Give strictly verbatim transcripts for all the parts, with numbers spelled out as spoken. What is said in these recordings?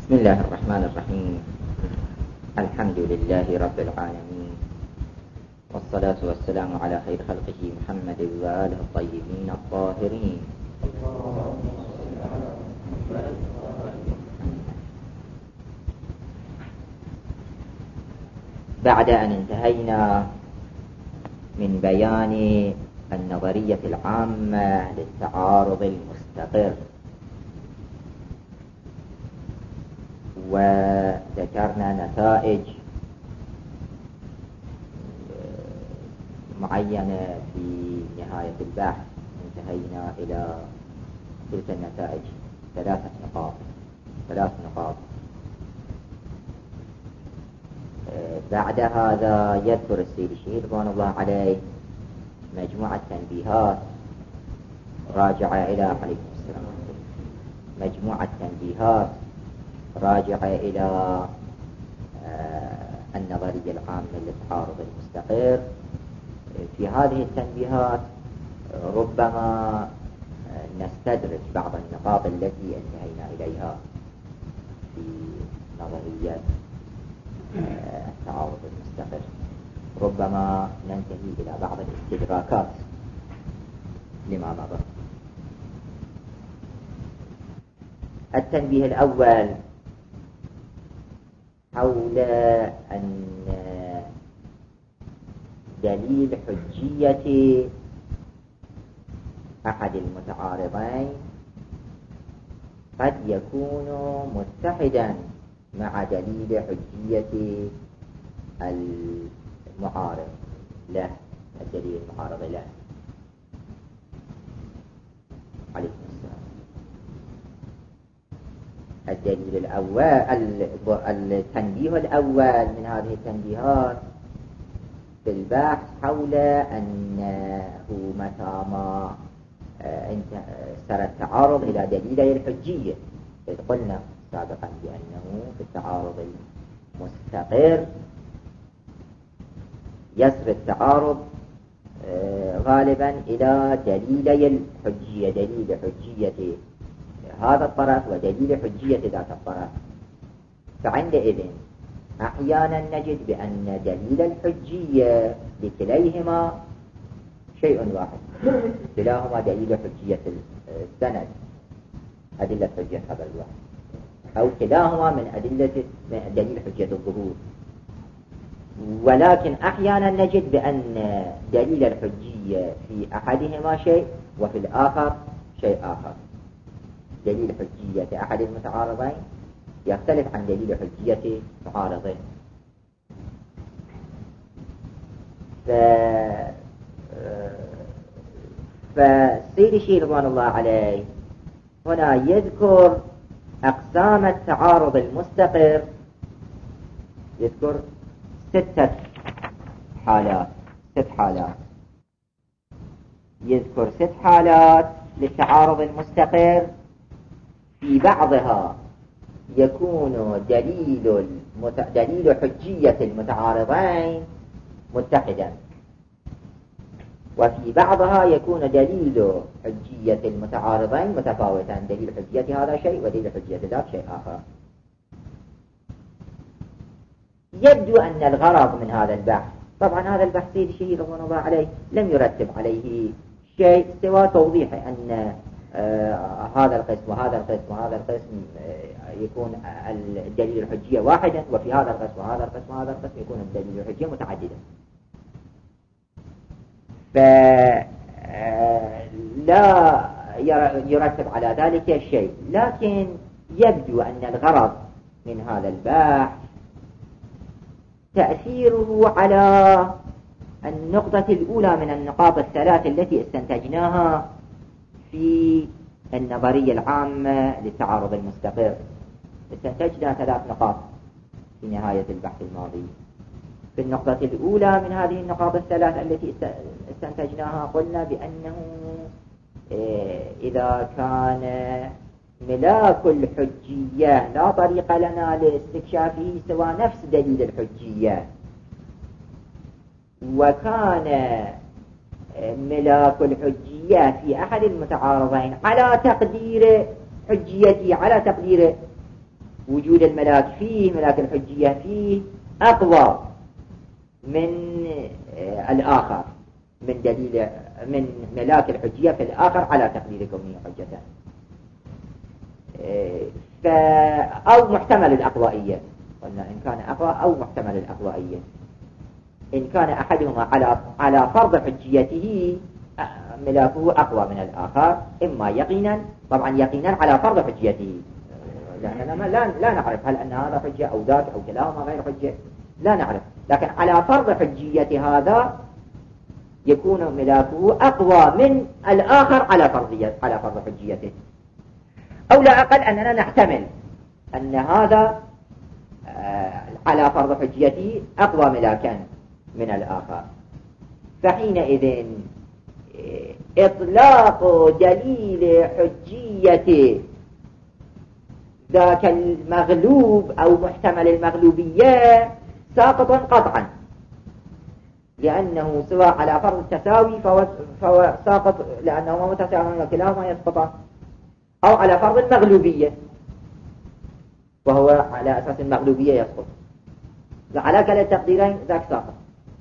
بسم الله الرحمن الرحيم. الحمد لله رب العالمين، والصلاة والسلام على خير خلقه محمد وآله الطيبين الطاهرين. بعد أن انتهينا من بيان النظرية العامة للتعارض المستقر، وذكرنا نتائج معينة في نهاية البحث، انتهينا إلى تلك النتائج ثلاثة نقاط ثلاث نقاط بعد هذا يذكر السيد الشهيد رضوان الله عليه مجموعة تنبيهات راجعة إلى عليكم السلام مجموعة تنبيهات راجعة إلى النظرية العامة للتعارض المستقر. في هذه التنبيهات ربما نستدرج بعض النقاط التي انتهينا إليها في نظرية التعارض المستقر، ربما ننتهي إلى بعض الاستدراكات لما مضى. التنبيه الأول حول أن دليل حجية أحد المتعارضين قد يكون متحدا مع دليل حجية المعارض له الدليل المعارض له عليكم السلام. الدليل الأول التنبيه الأول من هذه التنبيهات في البحث حول أنه متى ما سر التعارض إلى دليلي الحجية، إذ قلنا سابقا بأنه في التعارض المستقر يسر التعارض غالبا إلى دليلي الحجية، دليل حجية هذا الطرف ودليل حجية ذات الطرف. فعندئذ أحيانا نجد بأن دليل الحجية لكليهما شيء واحد، كلاهما دليل حجية السند، أدلة حجية خبر الواحد، أو كلاهما من أدلة من دليل حجية الظهور. ولكن أحيانا نجد بأن دليل الحجية في أحدهما شيء وفي الآخر شيء آخر. دليل حجية أحد المتعارضين يختلف عن دليل حجية معارضين. ف... فالسيد الشيخ رضوان الله عليه هنا يذكر أقسام التعارض المستقر، يذكر ستة حالات ست حالات يذكر ست حالات للتعارض المستقر. في بعضها يكون دليل المت... دليل حجية المتعارضين متحدا، وفي بعضها يكون دليل حجية المتعارضين متفاوتا، دليل حجية هذا شيء ودليل حجية ذاك شيء آخر. يبدو أن الغرض من هذا البحث، طبعا هذا البحث سيد الشهيد رضوان الله عليه لم يرتب عليه شيء سوى توضيح أن آه هذا القسم وهذا القسم وهذا القسم آه يكون الدليل الحجية واحدا، وفي هذا القسم وهذا القسم وهذا القسم يكون الدليل الحجية متعددا. فلا يرتب على ذلك شيء، لكن يبدو أن الغرض من هذا البحث تأثيره على النقطة الأولى من النقاط الثلاث التي استنتجناها في النظرية العامة للتعارض المستقر. استنتجنا ثلاث نقاط في نهاية البحث الماضي. في النقطة الأولى من هذه النقاط الثلاث التي استنتجناها قلنا بأنه إذا كان ملاك الحجية لا طريق لنا لاستكشافه سوى نفس دليل الحجية، وكان ملاك الحجية في أحد المتعارضين على تقدير حجيته على تقدير وجود الملاك فيه، ملاك الحجية فيه أقوى من الآخر، من دليل من ملاك الحجية في الآخر على تقدير كونه حجة، ف أو محتمل الأقوائية، قلنا إن كان أقوى أو محتمل الأقوائية. إن كان أحدهما على على فرض حجيته ملاكه أقوى من الآخر، إما يقينا، طبعا يقينا على فرض حجيته، لأننا لا لا نعرف هل أن هذا حجة أو ذاك أو كلاهما غير حجة، لا نعرف، لكن على فرض حجية هذا يكون ملاكه أقوى من الآخر على فرضية على فرض حجيته، أو لا أقل أننا نحتمل أن هذا على فرض حجيته أقوى ملاكا من الآخر. فحينئذ إطلاق دليل حجية ذاك المغلوب أو محتمل المغلوبية ساقط قطعا، لأنه سواء على فرض التساوي فهو, فهو ساقط لأنهما متساويان وكلاهما يسقطان، أو على فرض المغلوبية وهو على أساس المغلوبية يسقط، على كلا التقديرين ذاك ساقط.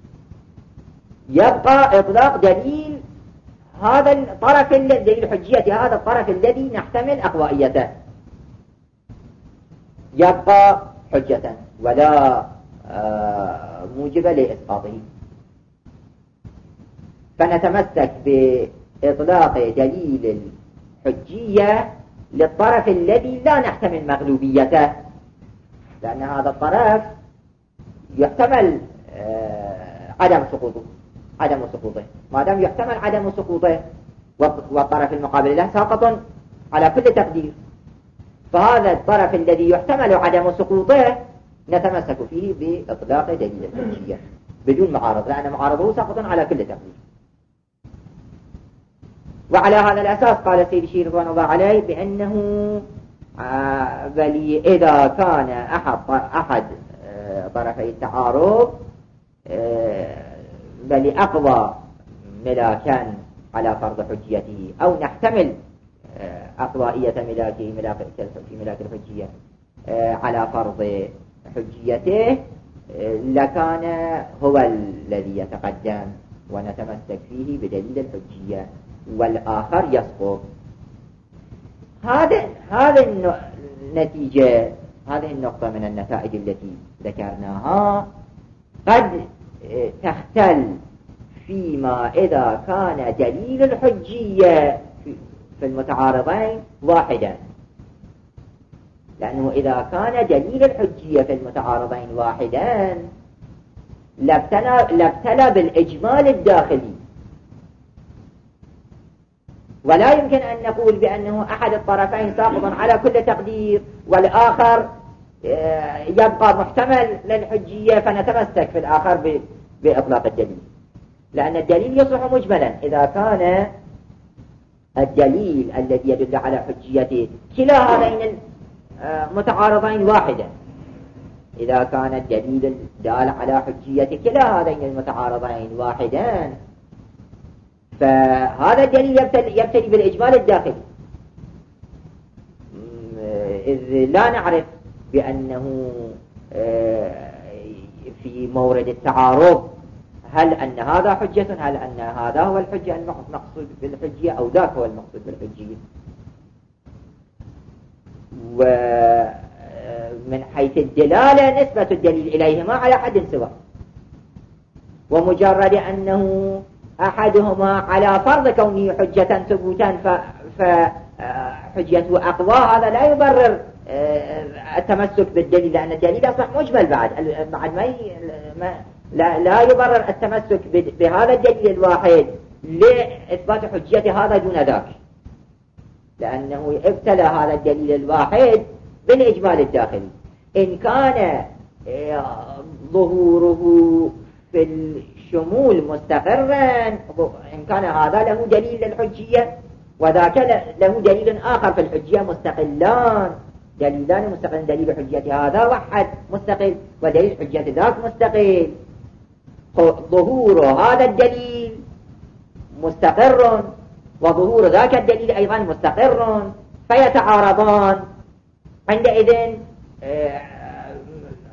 يبقى إطلاق دليل هذا الطرف دليل حجية هذا الطرف الذي نحتمل أقوائيته يبقى حجة ولا موجب لإسقاطه. فنتمسك بإطلاق دليل الحجية للطرف الذي لا نحتمل مغلوبيته، لأن هذا الطرف يحتمل عدم سقوطه عدم سقوطه ما دام يحتمل عدم سقوطه والطرف المقابل له ساقط على كل تقدير، فهذا الطرف الذي يحتمل عدم سقوطه نتمسك فيه بإطلاق دليل الحجية بدون معارض، لأن معارضه ساقط على كل تقدير. وعلى هذا الأساس قال السيد الشيخ رضوان الله عليه بأنه بل إذا كان أحد أحد طرفي التعارض بل أقوى ملاكا على فرض حجيته، أو نحتمل أقوائية ملاكه ملاك في ملاك الحجية على فرض حجيته، لكان هو الذي يتقدم ونتمسك فيه بدليل الحجية والآخر يسقط. هذا هذا النتيجة هذه النقطة من النتائج التي ذكرناها قد تختل فيما إذا كان دليل الحجية في المتعارضين واحدا، لأنه إذا كان دليل الحجية في المتعارضين واحدا لابتلى, لابتلى بالإجمال الداخلي، ولا يمكن أن نقول بأنه أحد الطرفين ساقط على كل تقدير والآخر يبقى محتمل للحجية فنتمسك في الآخر بإطلاق الدليل، لأن الدليل يصبح مجملا إذا كان الدليل الذي يدل على حجيته كلا هذين المتعارضين واحدا. إذا كان الدليل الدال على حجية كلا هذين المتعارضين واحدا فهذا الدليل يبتدي بالإجمال الداخلي، إذ لا نعرف بأنه في مورد التعارض هل أن هذا حجة، هل أن هذا هو الحجة المقصود بالحجية أو ذاك هو المقصود بالحجية. ومن حيث الدلالة نسبة الدليل إليهما على حد سواء، ومجرد أنه أحدهما على فرض كونه حجة ثبوتا فحجته أقوى هذا لا يبرر التمسك بالدليل، لأن الدليل أصبح مجمل بعد بعد ما لا, لا يبرر التمسك بهذا الدليل الواحد لإثبات حجية هذا دون ذاك، لأنه ابتلى هذا الدليل الواحد بالإجمال الداخلي. إن كان ظهوره في الشمول مستقرا، إن كان هذا له دليل للحجية وذاك له دليل آخر في الحجية مستقلان، دليلان مستقلان، دليل حجية هذا واحد مستقل ودليل حجية ذاك مستقل، ظهور هذا الدليل مستقر وظهور ذاك الدليل أيضا مستقر فيتعارضان، عندئذ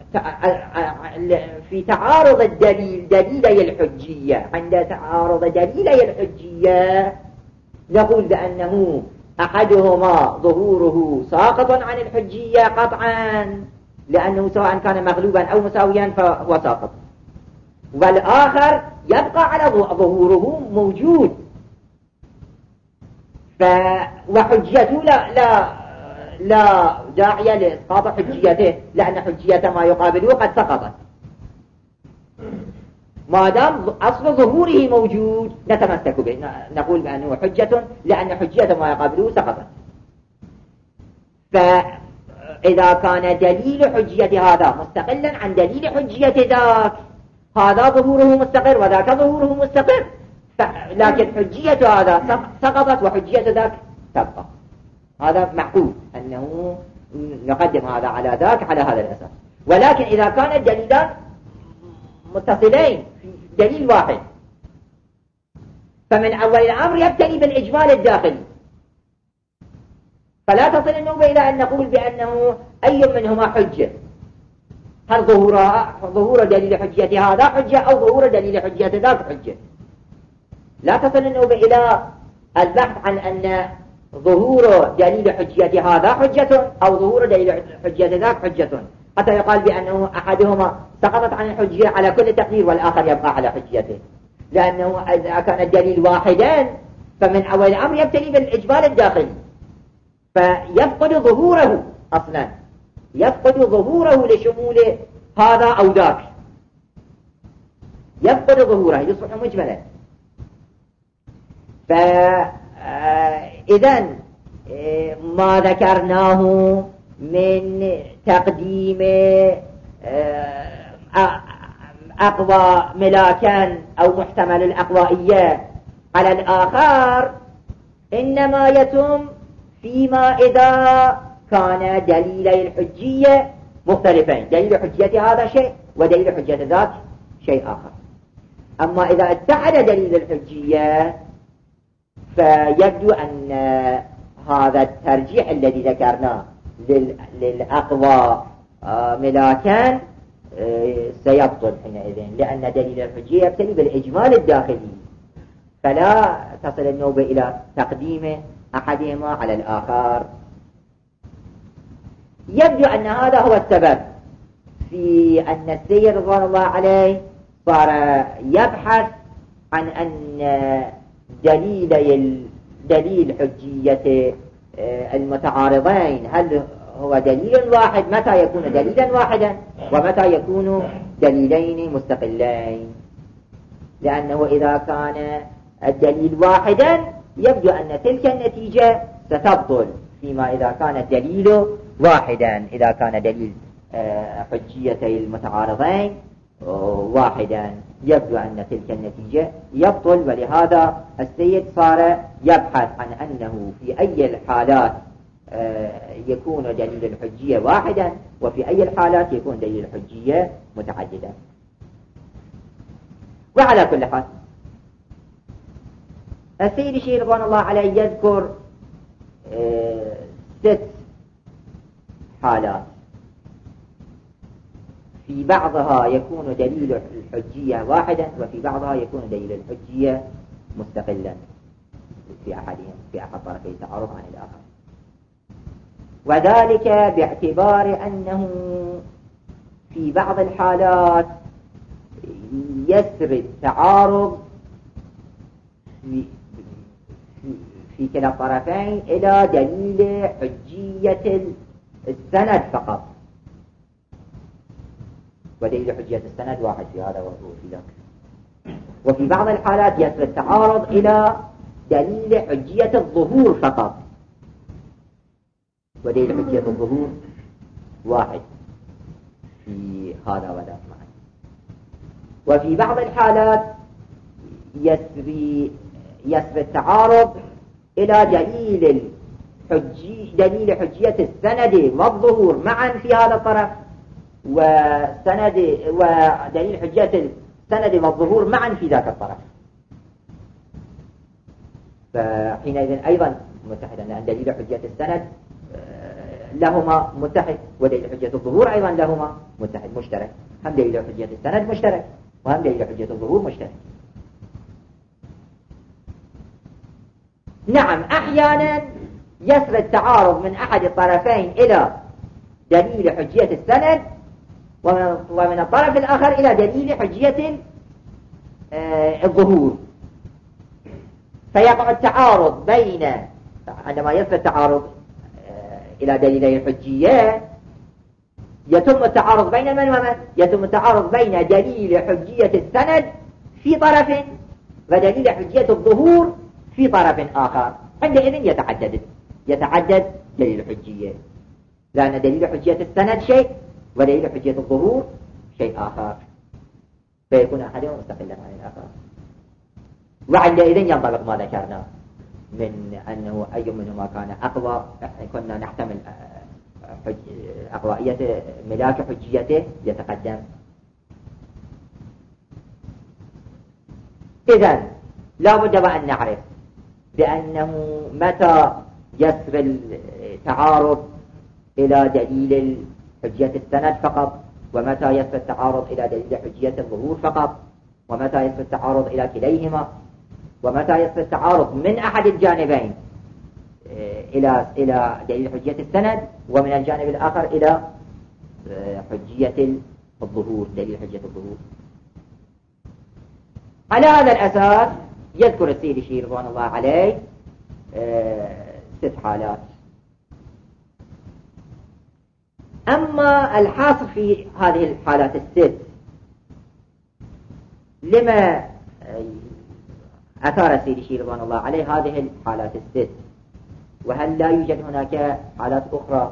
في تعارض الدليل دليلي الحجية، عند تعارض دليلي الحجية نقول بأنه أحدهما ظهوره ساقط عن الحجية قطعا، لأنه سواء كان مغلوبا أو مساويا فهو ساقط، والآخر يبقى على ظهوره موجود. ف وحجيته لا لا لا داعي لإسقاط حجيته، لأن حجية ما يقابله قد سقطت. ما دام أصل ظهوره موجود نتمسك به، نقول بأنه حجة، لأن حجية ما يقابله سقطت. فإذا كان دليل حجية هذا مستقلا عن دليل حجية ذاك، هذا ظهوره مستقر وذاك ظهوره مستقر، لكن حجية هذا سقطت وحجية ذاك تبقى. هذا معقول أنه نقدم هذا على ذاك على هذا الأساس. ولكن إذا كان الدليلان متصلين في دليل واحد، فمن أول الأمر يبتلي بالإجمال الداخلي، فلا تصل النوبة إلى أن نقول بأنه أي منهما حجة، هل ظهور دليل حجية هذا حجة أو ظهور دليل حجية ذاك حجة. لا تصل النوبة إلى البحث عن أن ظهور دليل حجية هذا حجة أو ظهور دليل حجية ذاك حجة، حتى يقال بأنه أحدهما سقطت عن الحجية على كل تقدير والآخر يبقى على حجيته، لأنه إذا كان الدليل واحدا فمن أول الأمر يبتلي بالإجمال الداخلي، فيفقد ظهوره أصلا، يفقد ظهوره لشمول هذا أو ذاك، يفقد ظهوره يصبح مجملا. فإذا ما ذكرناه من تقديم أقوى ملاكا أو محتمل الأقوائية على الآخر إنما يتم فيما إذا كان دليلي الحجية مختلفين، دليل حجية هذا شيء ودليل حجية ذاك شيء آخر. أما إذا اتحد دليل الحجية فيبدو أن هذا الترجيح الذي ذكرناه للأقوى ملاكان سيبطل حينئذ، لأن دليل الحجية يبتلي بالإجمال الداخلي، فلا تصل النوبة إلى تقديم أحدهما على الآخر. يبدو أن هذا هو السبب في أن السيد رضوان الله عليه صار يبحث عن أن دليل دليل حجية المتعارضين هل هو دليل واحد، متى يكون دليلا واحدا ومتى يكون دليلين مستقلين، لأنه إذا كان الدليل واحدا يبدو أن تلك النتيجة ستبطل، فيما إذا كان الدليل واحدا، إذا كان دليل حجيتي المتعارضين واحدا يبدو أن تلك النتيجة يبطل. ولهذا السيد صار يبحث عن أنه في أي الحالات يكون دليل الحجية واحدا وفي أي الحالات يكون دليل الحجية متعددا. وعلى كل حال السيد الشيخ رضوان الله عليه يذكر ست حالات، في بعضها يكون دليل الحجية واحدا وفي بعضها يكون دليل الحجية مستقلا في أحدهم في أحد طرفي التعارض عن الآخر، وذلك باعتبار أنه في بعض الحالات يسري التعارض في, في, في كلا الطرفين إلى دليل حجية السند فقط، ودليل حجية السند واحد في هذا وفي ذاك. وفي بعض الحالات يسري التعارض إلى دليل حجية الظهور فقط، ودليل حجية الظهور واحد في هذا وذاك معا. وفي بعض الحالات يسري يسري التعارض إلى دليل الحجي دليل حجية السند والظهور معا في هذا الطرف، وسند ودليل حجية السند والظهور معا في ذاك الطرف، فحينئذ أيضا متحدا، لأن دليل حجية السند لهما متحد، ودليل حجة الظهور أيضا لهما متحد مشترك، هم دليل حجة السند مشترك وهم دليل حجة الظهور مشترك. نعم أحيانا يصل التعارض من أحد الطرفين إلى دليل حجية السند ومن الطرف الآخر إلى دليل حجية الظهور، فيقع التعارض بين عندما يصل التعارض إلى دليلي الحجية يتم التعارض بين من ومن؟ يتم التعارض بين دليل حجية السند في طرف ودليل حجية الظهور في طرف آخر، عندئذ يتعدد يتعدد دليل الحجية، لأن دليل حجية السند شيء ودليل حجية الظهور شيء آخر، فيكون أحدهما مستقلا عن الآخر. وعندئذ ينطبق ما ذكرنا من أنه أي منهما كان أقوى، كنا نحتمل أقوائية ملاك حجيته يتقدم. إذن لا بد وأن نعرف بأنه متى يصل التعارض إلى دليل حجية السند فقط، ومتى يصل التعارض إلى دليل حجية الظهور فقط، ومتى يصل التعارض إلى كليهما، ومتى يصل التعارض من أحد الجانبين إلى إلى دليل حجية السند ومن الجانب الآخر إلى حجية الظهور دليل حجية الظهور. على هذا الأساس يذكر السيد الشيخ رضوان الله عليه ست حالات. أما الحاصل في هذه الحالات الست لما أثار السيد الشيخ رضوان الله عليه هذه الحالات الست، وهل لا يوجد هناك حالات أخرى؟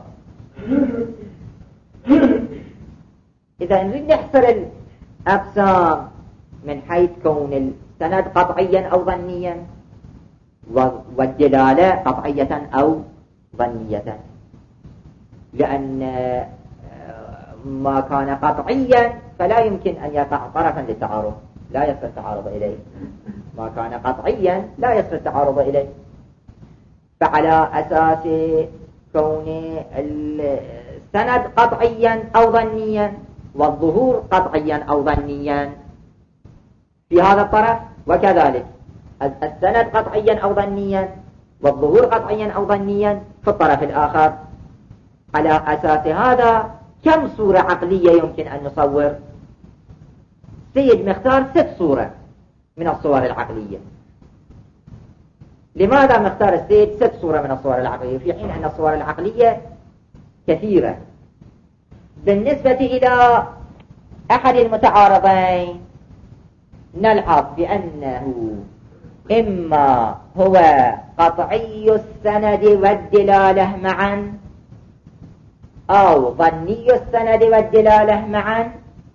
إذا نريد نحصر الأقسام من حيث كون السند قطعيا أو ظنيا والدلالة قطعية أو ظنية، لأن ما كان قطعيا فلا يمكن أن يقع طرفا للتعارض، لا يصل التعارض إليه، ما كان قطعيا لا يصل التعارض إليه. فعلى أساس كون السند قطعيا أو ظنيا والظهور قطعيا أو ظنيا في هذا الطرف، وكذلك السند قطعيا أو ظنيا والظهور قطعيا أو ظنيا في الطرف الآخر. على أساس هذا كم صورة عقلية يمكن أن نصور؟ سيد مختار ست صورة من الصور العقلية. لماذا مختار السيد ست صورة من الصور العقلية في حين أن الصور العقلية كثيرة؟ بالنسبة إلى أحد المتعارضين نلحظ بأنه إما هو قطعي السند والدلالة معا أو ظني السند والدلالة معا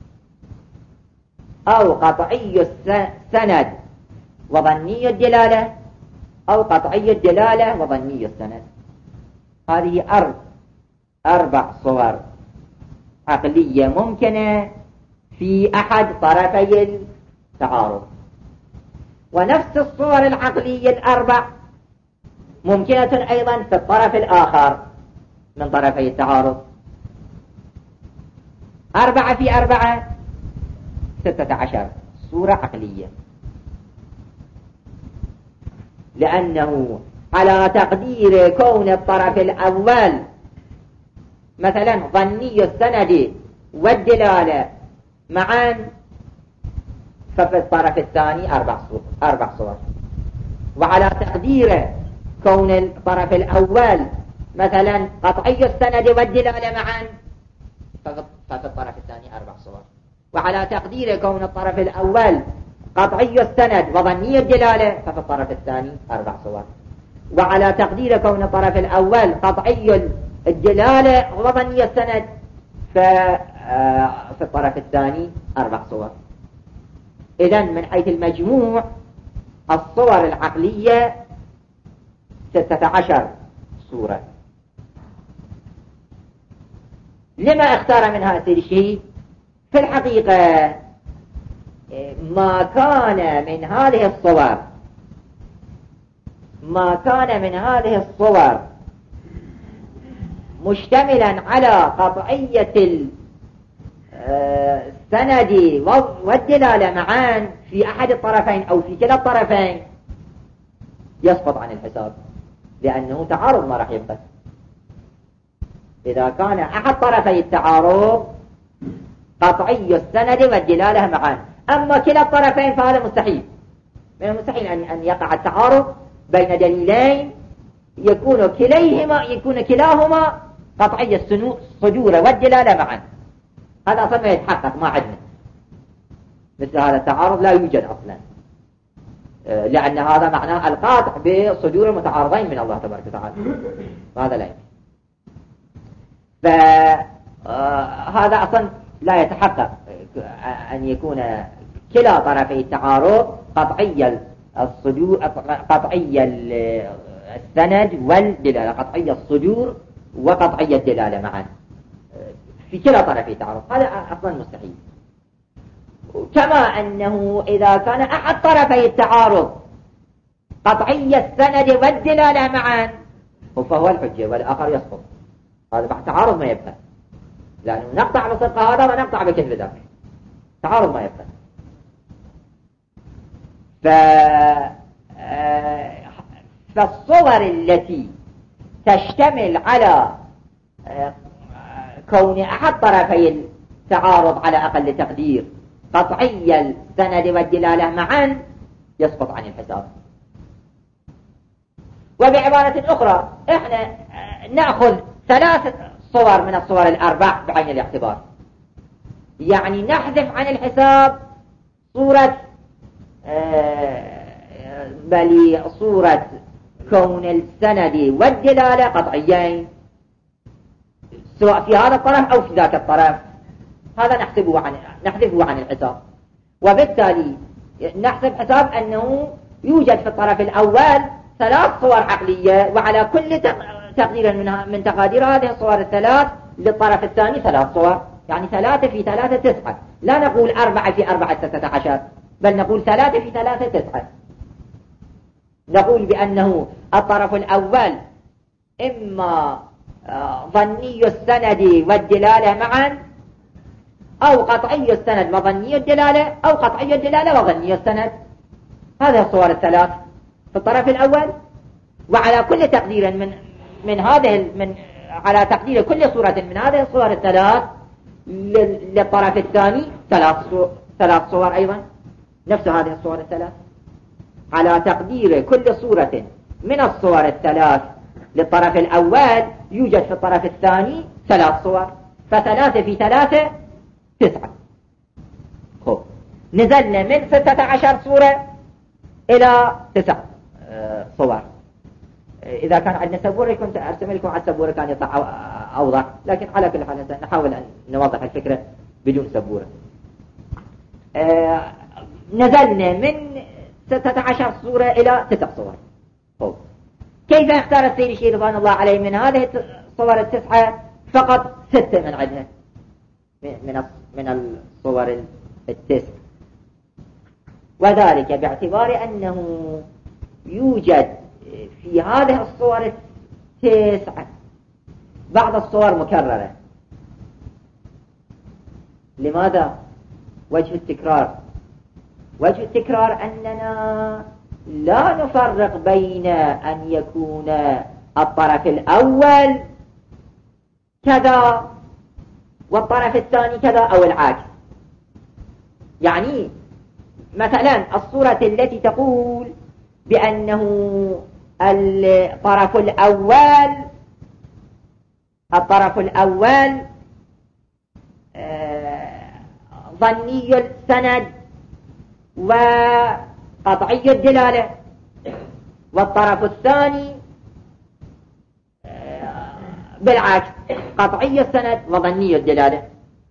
أو قطعي السند وظني الدلالة أو قطعي الدلالة وظني السند. هذه أربع أربع صور عقلية ممكنة في أحد طرفي التعارض، ونفس الصور العقلية الأربع ممكنة أيضا في الطرف الآخر من طرفي التعارض. أربعة في أربعة ستة عشر صورة عقلية، لأنه على تقدير كون الطرف الأول مثلا ظني السند والدلالة معا، ففي الطرف الثاني أربع صور, أربع صور. وعلى تقدير كون الطرف الأول مثلا قطعي السند والدلالة معا، ففي الطرف الثاني أربع صور. وعلى تقدير كون الطرف الأول قطعي السند وظني الدلالة، ففي الطرف الثاني أربع صور. وعلى تقدير كون الطرف الأول قطعي الدلالة وظني السند، ففي الطرف الثاني أربع صور. إذن من حيث المجموع الصور العقلية ستة عشر صورة. لما اختار منها السيد الشيخ؟ في الحقيقة ما كان من هذه الصور ما كان من هذه الصور مشتملا على قطعية السند والدلالة معا في أحد الطرفين أو في كلا الطرفين يسقط عن الحساب، لأنه تعارض ما راح يبقى. إذا كان أحد طرفي التعارض قطعي السند والدلالة معا، أما كلا الطرفين فهذا مستحيل. من المستحيل أن أن يقع التعارض بين دليلين يكون كليهما يكون كلاهما قطعي الصدور والدلالة معا. هذا أصلا ما يتحقق، ما عندنا مثل هذا التعارض، لا يوجد أصلا، لأن هذا معناه القاطع بصدور المتعارضين من الله تبارك وتعالى، وهذا لا يمكن. فهذا أصلا لا يتحقق أن يكون كلا طرفي التعارض قطعي الصدور قطعي السند والدلالة، قطعي الصدور وقطعي الدلالة معا في كلا طرفي التعارض، هذا أصلا مستحيل. كما أنه إذا كان أحد طرفي التعارض قطعي السند والدلالة معا فهو الحجة والآخر يسقط، هذا بعد تعارض ما يبقى، لأنه نقطع بصدق هذا ونقطع بكذب ذاك، تعارض ما يبقى. ف... فالصور التي تشتمل على كون أحد طرفي التعارض على أقل تقدير قطعي السند والدلالة معا يسقط عن الحساب. وبعبارة أخرى إحنا نأخذ ثلاث صور من الصور الأربع بعين الاعتبار، يعني نحذف عن الحساب صورة بل صورة كون السند والدلالة قطعيين سواء في هذا الطرف أو في ذاك الطرف، هذا نحسبه عن نحذفه عن الحساب. وبالتالي نحسب حساب أنه يوجد في الطرف الأول ثلاث صور عقلية، وعلى كل تقدير من من تقادير هذه الصور الثلاث للطرف الثاني ثلاث صور، يعني ثلاثة في ثلاثة تسعة، لا نقول أربعة في أربعة ستة عشر، بل نقول ثلاثة في ثلاثة تسعة. نقول بأنه الطرف الأول إما ظني السند والدلالة معا، أو قطعي السند وظني الدلالة، أو قطعي الدلالة وظني السند. هذه الصور الثلاث في الطرف الأول، وعلى كل تقدير من من هذه من على تقدير كل صورة من هذه الصور الثلاث للطرف الثاني ثلاث ثلاث صور أيضا نفس هذه الصور الثلاث. على تقدير كل صورة من الصور الثلاث للطرف الأول يوجد في الطرف الثاني ثلاث صور، فثلاثة في ثلاثة تسعة. خب نزلنا من ستة عشر صورة إلى تسع صور. إذا كان عندنا سبورة كنت أرسم لكم على السبورة كان يطلع أوضح، لكن على كل حال نحاول أن نوضح الفكرة بدون سبورة. نزلنا من ستة عشر صورة إلى تسع صور. طيب. كيف اختار السيد الشيخ رضوان الله عليه من هذه الصور التسعة فقط ستة من عندها من من الصور التسع، وذلك باعتبار أنه يوجد في هذه الصور التسعة بعض الصور مكررة. لماذا؟ وجه التكرار. وجه التكرار أننا لا نفرق بين أن يكون الطرف الأول كذا والطرف الثاني كذا أو العكس. يعني مثلا الصورة التي تقول بأنه الطرف الأول الطرف الأول ظني السند وقطعي الدلالة، والطرف الثاني بالعكس قطعي السند وظني الدلالة.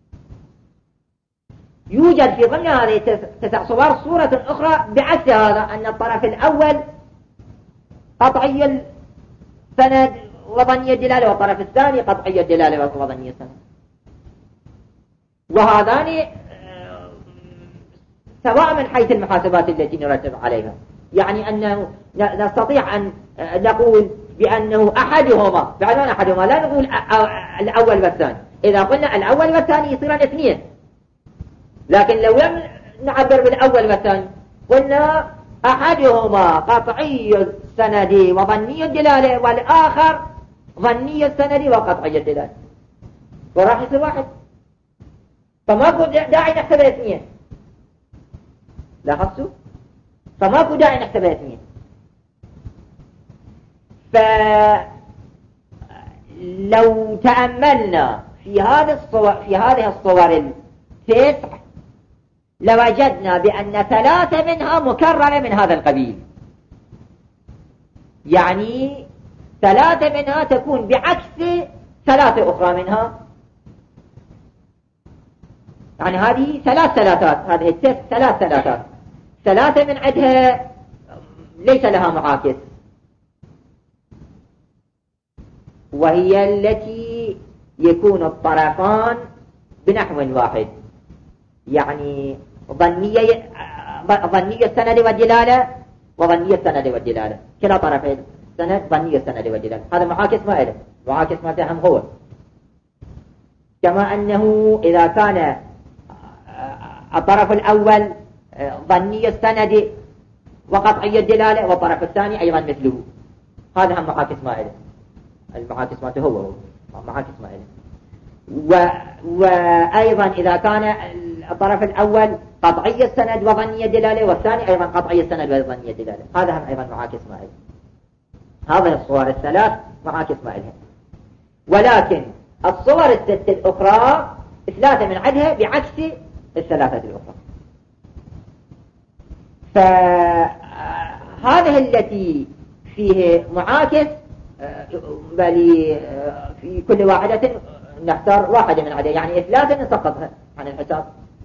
يوجد في ضمن هذه تسع صور صورة أخرى بعكس هذا، أن الطرف الأول قطعي السند وظني الدلالة، والطرف الثاني قطعي الدلالة وظني السند. وهذان سواء من حيث المحاسبات التي نرتب عليها، يعني أنه نستطيع أن نقول بأنه أحدهما فعلا أحدهما، لا نقول الأول والثاني. إذا قلنا الأول والثاني يصيران اثنين، لكن لو لم نعبر بالأول والثاني قلنا أحدهما قطعي السند وظني الدلالة والآخر ظني السند وقطعي الدلالة، وراح يصير واحد، فماكو داعي نحسبها اثنين. لاحظتوا؟ فماكو داعي نحسبها اثنين. فلو تأملنا في هذه الصور في هذه الصور التسع لوجدنا بأن ثلاثة منها مكررة من هذا القبيل، يعني ثلاثة منها تكون بعكس ثلاثة أخرى منها، يعني هذه ثلاث ثلاثات، هذه التسع ثلاث ثلاثات، ثلاثة من عدها ليس لها معاكس، وهي التي يكون الطرفان بنحو واحد، يعني ظنية ظنية السند والدلالة وظنية السند والدلالة، كلا طرفين السند ظنية السند والدلالة، هذا معاكس ما له، معاكس ما تهم هو. كما أنه إذا كان الطرف الأول ظنية السند وقطعية الدلالة والطرف الثاني أيضا مثله، هذا هم معاكس ما له، المعاكس ما هو معاكس ما له. و... وأيضا إذا كان الطرف الأول قطعي السند وظني الدلالة والثاني أيضا قطعي السند وظني الدلالة، هذا هم أيضا معاكس ما له. هذه الصور الثلاث معاكس ما لها. ولكن الصور الست الأخرى ثلاثة من عدها بعكس الثلاثة الأخرى. فهذه التي فيه معاكس بل في كل واحدة نختار واحدة من عدها، يعني ثلاثة نسقطها عن الحساب،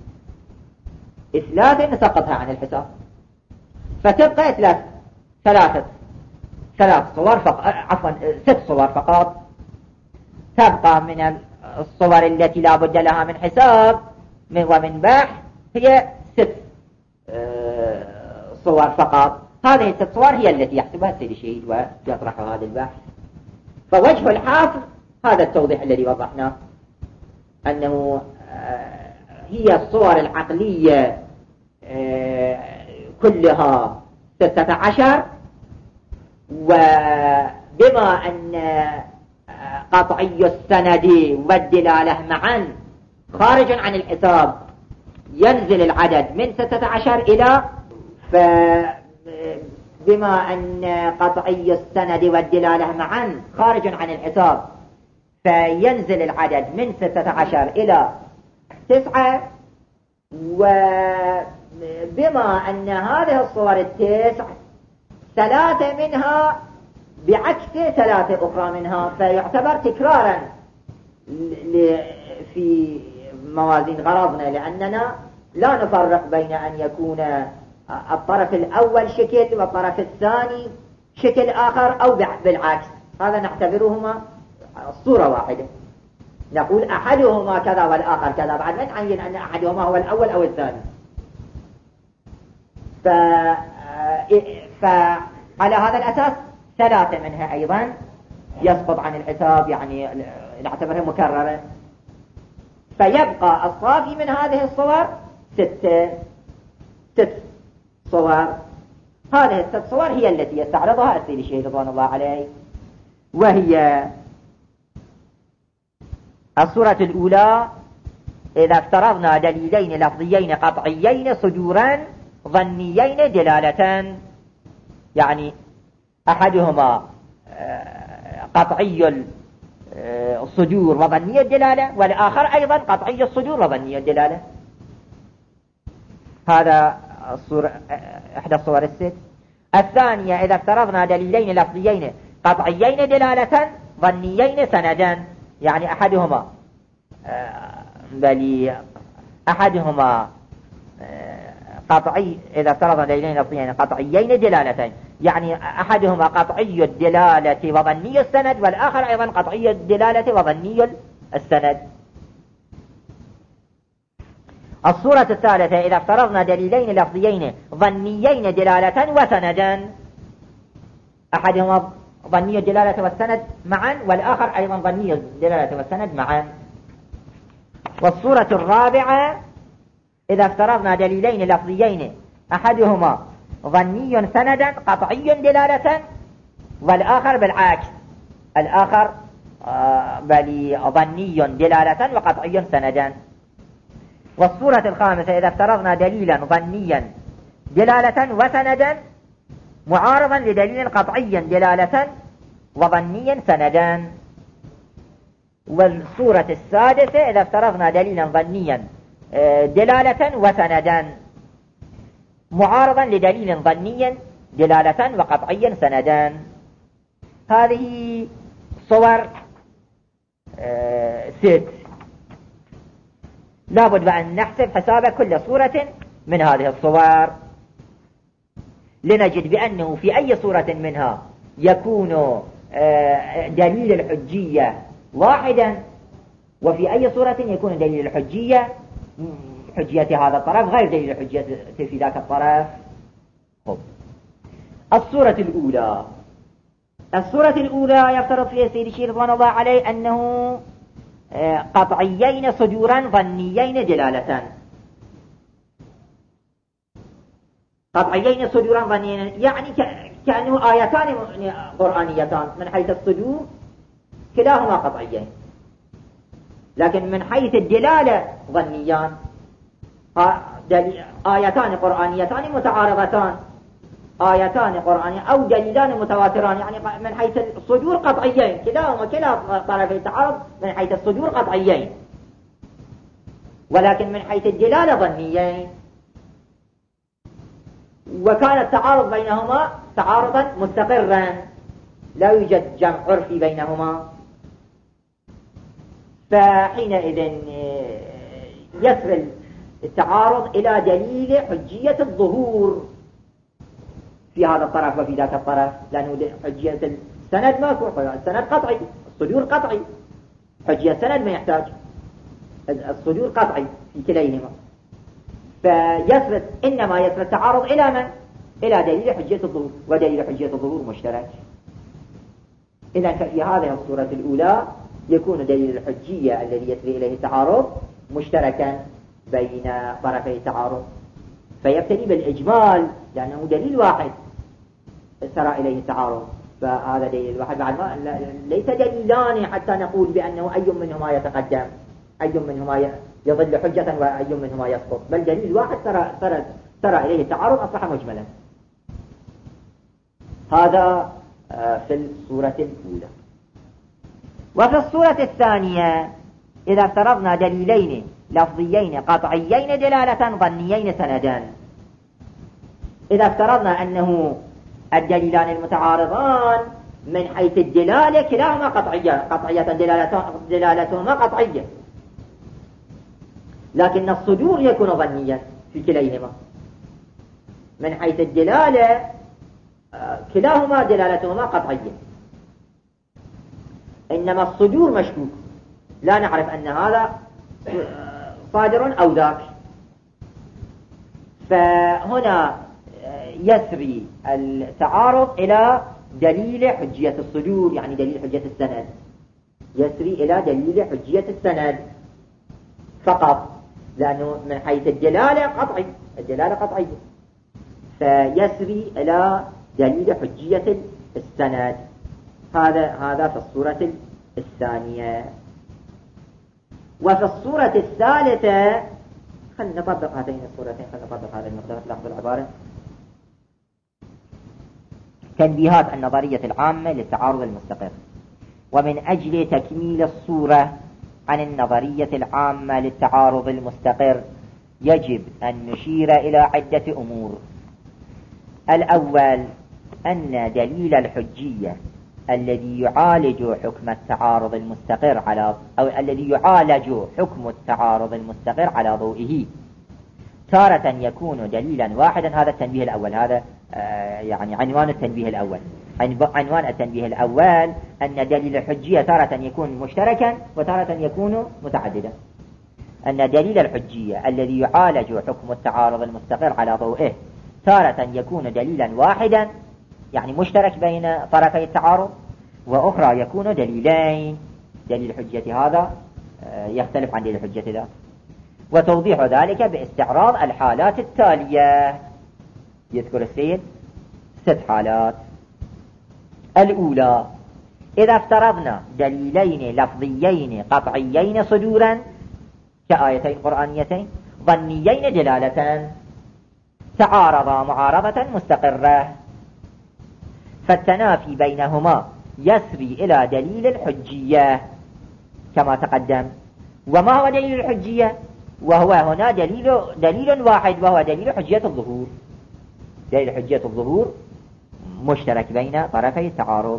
ثلاثة نسقطها عن الحساب، فتبقى ثلاث ثلاثة ثلاث صور فقط، عفوا ست صور فقط تبقى من الصور التي لا بد لها من حساب من ومن بحث، هي ست صور فقط. هذه الست صور هي التي يحسبها السيد الشهيد ويطرح هذا البحث. فوجه الحاصل هذا التوضيح الذي وضحناه، أنه هي الصور العقلية كلها ستة عشر، وبما أن قطعي السند والدلالة معا خارج عن الحساب ينزل العدد من ستة عشر إلى، فبما أن قطعي السند والدلالة معا خارج عن الحساب فينزل العدد من ستة عشر إلى تسعة، وبما أن هذه الصور التسع ثلاثة منها بعكس ثلاثة أخرى منها، فيعتبر تكرارا في موازين غرضنا، لأننا لا نفرق بين أن يكون الطرف الأول شكل والطرف الثاني شكل آخر أو بالعكس، هذا نعتبرهما صورة واحدة، نقول أحدهما كذا والآخر كذا، بعد ما نعين أن أحدهما هو الأول أو الثاني. ف... فعلى هذا الأساس ثلاثة منها أيضا يسقط عن الحساب، يعني نعتبرها مكررة، فيبقى الصافي من هذه الصور ستة ست صور. هذه الست صور هي التي يستعرضها السيد الشهيد رضوان الله عليه، وهي الصورة الأولى: إذا افترضنا دليلين لفظيين قطعيين صدورا ظنيين دلالة، يعني أحدهما قطعي الصدور وظني الدلالة، والآخر أيضا قطعي الصدور وظني الدلالة. هذا الصورة إحدى الصور الست. الثانية: إذا افترضنا دليلين لفظيين قطعيين دلالة ظنيين سندا، يعني أحدهما بل أحدهما قطعي، إذا افترضنا دليلين لفظيين قطعيين دلالتين، يعني أحدهما قطعي الدلالة وظني السند، والآخر أيضا قطعي الدلالة وظني السند. الصورة الثالثة: إذا افترضنا دليلين لفظيين ظنيين دلالة وسندا، أحدهما ظني الدلالة والسند معا، والآخر أيضا ظني الدلالة والسند معا. والصورة الرابعة إذا افترضنا دليلين لفظيين أحدهما ظني سندا قطعي دلالة، والآخر بالعكس، الآخر آه بل ظني دلالة وقطعي سندا. والصورة الخامسة إذا افترضنا دليلا ظنيا دلالة وسندا معارضا لدليل قطعي دلالة وظنيا سندا. والصورة السادسة إذا افترضنا دليلا ظنيا دلالة وسندا معارضا لدليل ظني دلالة وقطعيا سندا. هذه صور ست، لابد بأن نحسب حساب كل صورة من هذه الصور لنجد بأنه في أي صورة منها يكون دليل الحجية واحدا، وفي أي صورة يكون دليل الحجية حجية هذا الطرف غير دليل الحجية في ذاك الطرف. خب. الصورة الأولى الصورة الأولى يفترض فيها سيد الشيخ رضوان الله عليه أنه قطعيين صدورا ظنيين دلالة. قطعيين صدورا ظنيين يعني كأنه آيتان قرآنيتان، من حيث الصدور كلاهما قطعيين، لكن من حيث الدلالة ظنيان، آيتان قرآنيتان متعارضتان، آيتان قرآنية أو دليلان متواتران، يعني من حيث الصدور قطعيين كلاهما، كلا طرفي التعارض من حيث الصدور قطعيين، ولكن من حيث الدلالة ظنيين. وكان التعارض بينهما تعارضا مستقرا، لا يوجد جمع عرفي بينهما، فحينئذ يصل التعارض إلى دليل حجية الظهور في هذا الطرف وفي ذاك الطرف، لأنه حجية السند ماكو، السند قطعي، الصدور قطعي، حجية السند ما يحتاج، الصدور قطعي في كليهما، فيصل إنما يصل التعارض إلى من؟ إلى دليل حجية الظهور، ودليل حجية الظهور مشترك. إذن ففي هذه الصورة الأولى يكون دليل الحجية الذي يسري إليه التعارض مشتركا بين طرفي التعارض، فيبتدي بالإجمال لأنه دليل واحد سرى إليه التعارض، فهذا دليل واحد بعد ما ليس دليلان حتى نقول بأنه أي منهما يتقدم، أي منهما يظل حجة وأي منهما يسقط، بل دليل واحد سرى, سرى, سرى إليه التعارض أصبح مجملا. هذا في الصورة الأولى. وفي الصورة الثانية إذا افترضنا دليلين لفظيين قطعيين دلالة ظنيين سندان، إذا افترضنا أنه الدليلان المتعارضان من حيث الدلالة كلاهما قطعية قطعية دلالتهما قطعية، لكن الصدور يكون ظنيا في كليهما، من حيث الدلالة كلاهما دلالتهما قطعية، إنما الصدور مشكوك، لا نعرف أن هذا صادر أو ذاك، فهنا يسري التعارض إلى دليل حجية الصدور، يعني دليل حجية السند، يسري إلى دليل حجية السند فقط، لأنه من حيث الدلالة قطعي، الدلالة قطعية، فيسري إلى دليل حجية السند. هذا هذا في الصورة الثانية. وفي الصورة الثالثة خلينا نطبق هاتين الصورتين، خلينا نطبق هذه المقدار في لحظة العبارة. تنبيهات النظرية العامة للتعارض المستقر. ومن أجل تكميل الصورة عن النظرية العامة للتعارض المستقر يجب أن نشير إلى عدة أمور. الأول أن دليل الحجية الذي يعالج حكم التعارض المستقر على أو الذي يعالج حكم التعارض المستقر على ضوئه تارة يكون دليلا واحدا. هذا التنبيه الأول، هذا آه يعني عنوان التنبيه الأول. عنوان التنبيه الأول أن دليل الحجية تارة يكون مشتركا وتارة يكون متعددا. أن دليل الحجية الذي يعالج حكم التعارض المستقر على ضوئه تارة يكون دليلا واحدا، يعني مشترك بين طرفي التعارض، وأخرى يكون دليلين، دليل الحجة هذا يختلف عن دليل الحجة ذاك. وتوضيح ذلك باستعراض الحالات التالية. يذكر السيد ست حالات. الأولى: إذا افترضنا دليلين لفظيين قطعيين صدورا كآيتين قرآنيتين ظنيين دلالة تعارضا معارضة مستقرة، فالتنافي بينهما يسري إلى دليل الحجية كما تقدم. وما هو دليل الحجية؟ وهو هنا دليل, دليل واحد، وهو دليل حجية الظهور. دليل حجية الظهور مشترك بين طرفي التعارض.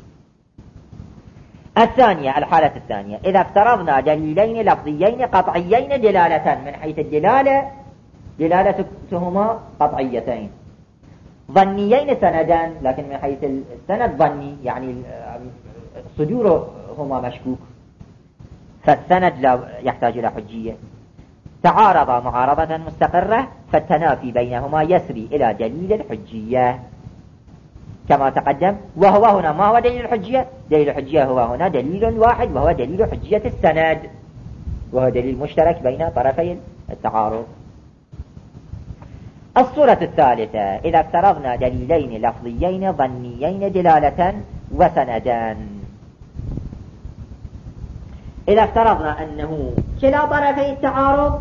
الثانية: الحالة الثانية: إذا افترضنا دليلين لفظيين قطعيين دلالة، من حيث الدلالة دلالتهما قطعيتين، ظنيين سندا، لكن من حيث السند ظني، يعني صدورهما مشكوك، فالسند لا يحتاج إلى حجية. تعارضا معارضة مستقرة، فالتنافي بينهما يسري إلى دليل الحجية كما تقدم. وهو هنا ما هو دليل الحجية؟ دليل الحجية هو هنا دليل واحد، وهو دليل حجية السند، وهو دليل مشترك بين طرفي التعارض. الصورة الثالثة: إذا افترضنا دليلين لفظيين ظنيين دلالة وسندان. إذا افترضنا أنه كلا طرفي التعارض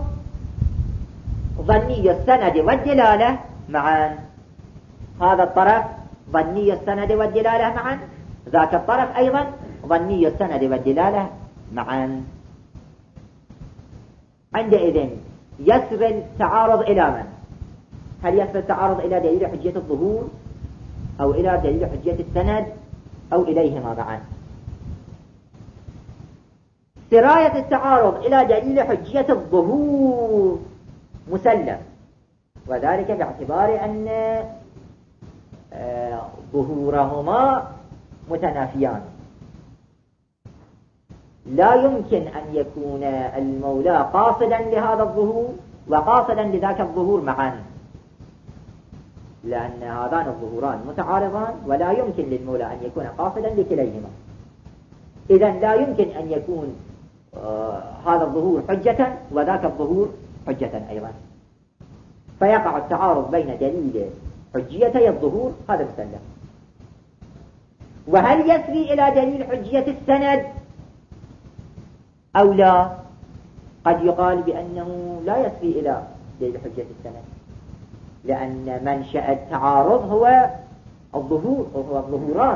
ظني السند والدلالة معا، هذا الطرف ظني السند والدلالة معا، ذاك الطرف أيضا ظني السند والدلالة معا، عندئذ يسر التعارض إلى من؟ هل يسر التعارض إلى دليل حجية الظهور أو إلى دليل حجية السند أو إليهما معا؟ سراية التعارض إلى دليل حجية الظهور مسلم، وذلك باعتبار أن ظهورهما متنافيان، لا يمكن أن يكون المولى قاصدا لهذا الظهور وقاصدا لذاك الظهور معا، لأن هذان الظهوران متعارضان، ولا يمكن للمولى أن يكون قاصدا لكليهما. إذن لا يمكن أن يكون آه هذا الظهور حجة وذاك الظهور حجة أيضا، فيقع التعارض بين دليل حجيتي الظهور، هذا مسلم. وهل يسري إلى دليل حجية السند أو لا؟ قد يقال بأنه لا يسري إلى دليل حجية السند، لأن منشأ التعارض هو الظهور، وهو الظهوران.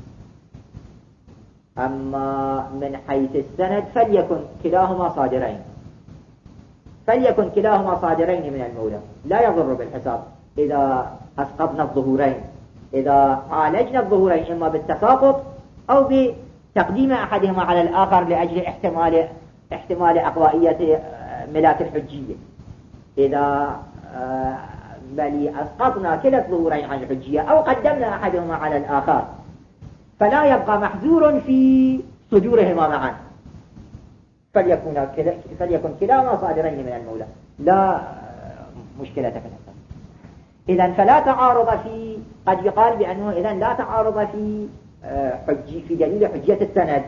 أما من حيث السند فليكن كلاهما صادرين، فليكن كلاهما صادرين من المولى، لا يضر بالحساب إذا أسقطنا الظهورين، إذا عالجنا الظهورين إما بالتساقط أو بتقديم أحدهما على الآخر لأجل احتمال احتمال أقوائية ملاك الحجية. إذا بل أسقطنا كلا الظهورين عن الحجية أو قدمنا أحدهما على الآخر، فلا يبقى محذور في صدورهما معا، فليكن كلا فليكن كلاهما صادرين من المولى، لا مشكلة في الأساس. إذن فلا تعارض في، قد يقال بأنه إذن لا تعارض في حجي في دليل حجية السند،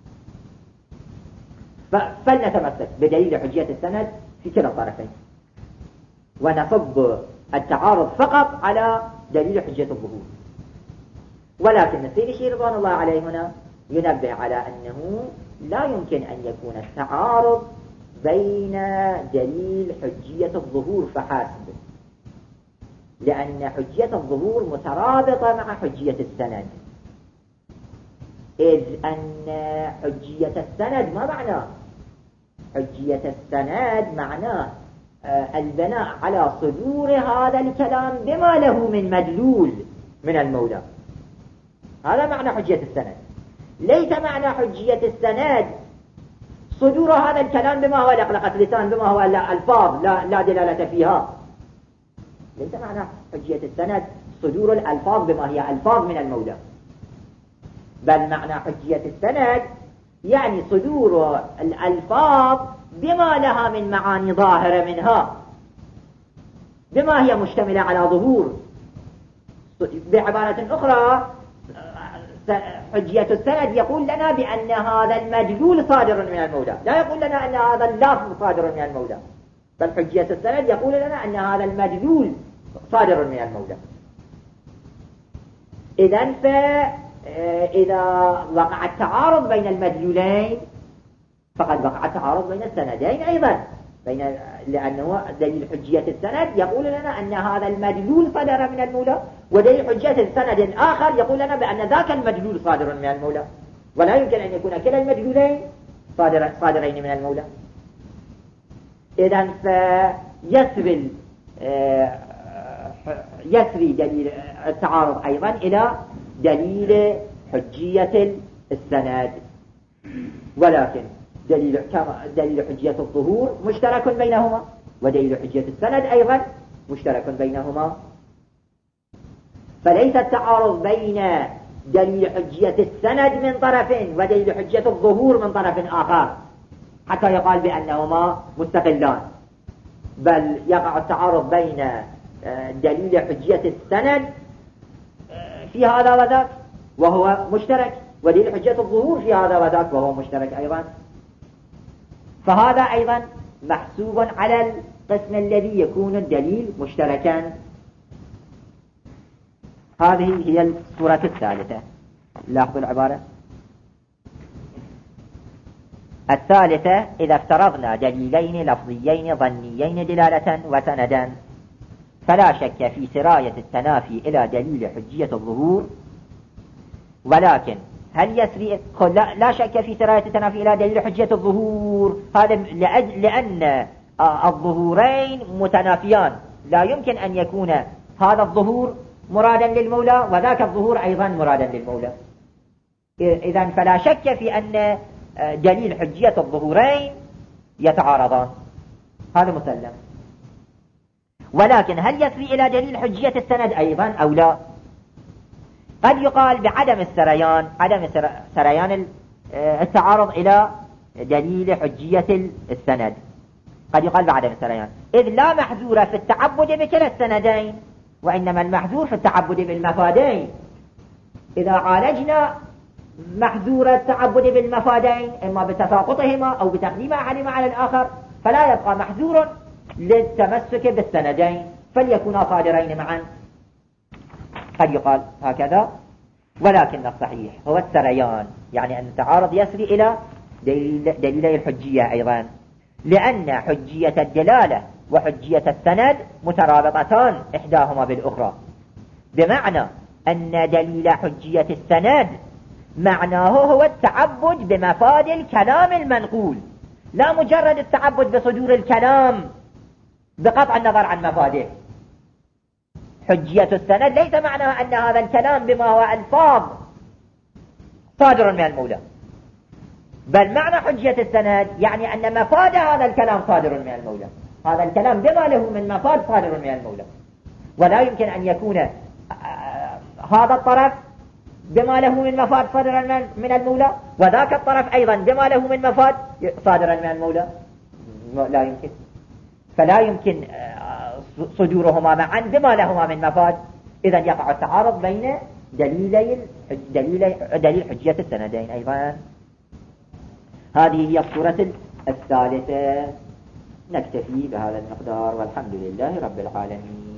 فلنتمسك بدليل حجية السند في كلا الطرفين، ونصب التعارض فقط على دليل حجية الظهور. ولكن السيد الشيخ رضوان الله عليه هنا ينبه على أنه لا يمكن أن يكون التعارض بين دليل حجية الظهور فحسب، لأن حجية الظهور مترابطة مع حجية السند، إذ أن حجية السند ما معناه؟ حجية السند معناه البناء على صدور هذا الكلام بما له من مدلول من المولى، هذا معنى حجية السند. ليس معنى حجية السند صدور هذا الكلام بما هو لقلقة لسان، بما هو الألفاظ لا, لا دلالة فيها. ليس معنى حجية السند صدور الألفاظ بما هي ألفاظ من المولى، بل معنى حجية السند يعني صدور الألفاظ بما لها من معاني ظاهرة منها، بما هي مشتملة على ظهور. بعبارة أخرى حجية السند يقول لنا بأن هذا المدلول صادر من المولى، لا يقول لنا أن هذا اللفظ صادر من المولى، بل حجية السند يقول لنا أن هذا المدلول صادر من المولى. إذن فإذا وقع التعارض بين المدلولين فقد وقع التعارض بين السندين أيضا، بين لأنه دليل حجية السند يقول لنا أن هذا المدلول صدر من المولى، ودليل حجية السند الآخر يقول لنا بأن ذاك المدلول صادر من المولى، ولا يمكن أن يكون كلا المدلولين صادر صادرين من المولى. إذن فيسري يسري دليل التعارض أيضا إلى دليل حجية السند، ولكن دليل دليل حجية الظهور مشترك بينهما، ودليل حجية السند أيضا مشترك بينهما، فليس التعارض بين دليل حجية السند من طرف ودليل حجية الظهور من طرف آخر حتى يقال بأنهما مستقلان، بل يقع التعارض بين دليل حجية السند في هذا وذاك وهو مشترك، ودليل حجية الظهور في هذا وذاك وهو مشترك أيضا. فهذا أيضا محسوب على القسم الذي يكون الدليل مشتركا. هذه هي الصورة الثالثة. لاحظوا العبارة الثالثة: إذا افترضنا دليلين لفظيين ظنيين دلالة وسندا فلا شك في سراية التنافي إلى دليل حجية الظهور، ولكن هل يسري لا, لا شك في سراية التنافي إلى دليل حجية الظهور، هذا لأن الظهورين متنافيان، لا يمكن أن يكون هذا الظهور مرادا للمولى وذاك الظهور أيضا مرادا للمولى. إذن فلا شك في أن دليل حجية الظهورين يتعارضان، هذا مسلم. ولكن هل يسري إلى دليل حجية السند أيضا أو لا؟ قد يقال بعدم السريان، عدم سريان التعارض إلى دليل حجية السند، قد يقال بعدم السريان، إذ لا محذور في التعبد بكلا السندين، وإنما المحذور في التعبد بالمفادين. إذا عالجنا محذور التعبد بالمفادين إما بتساقطهما أو بتقديم أحدهما على الآخر فلا يبقى محذور للتمسك بالسندين، فليكونا صادرين معا. قد يقال هكذا، ولكن الصحيح هو السريان، يعني أن التعارض يسري إلى دليل دليلي الحجية أيضا، لأن حجية الدلالة وحجية السند مترابطتان إحداهما بالأخرى، بمعنى أن دليل حجية السند معناه هو التعبد بمفاد الكلام المنقول، لا مجرد التعبد بصدور الكلام بقطع النظر عن مفاده. حجية السند ليس معناها أن هذا الكلام بما هو ألفاظ صادر من المولى، بل معنى حجية السند يعني أن مفاد هذا الكلام صادر من المولى، هذا الكلام بما له من مفاد صادر من المولى، ولا يمكن أن يكون هذا الطرف بما له من مفاد صادرا من المولى وذاك الطرف أيضا بما له من مفاد صادرا من المولى، لا يمكن. فلا يمكن صدورهما معا بما لهما من مفاد، إذا يقع التعارض بين دليلي دليل دليل حجية السندين أيضا. هذه هي الصورة الثالثة. نكتفي بهذا المقدار، والحمد لله رب العالمين.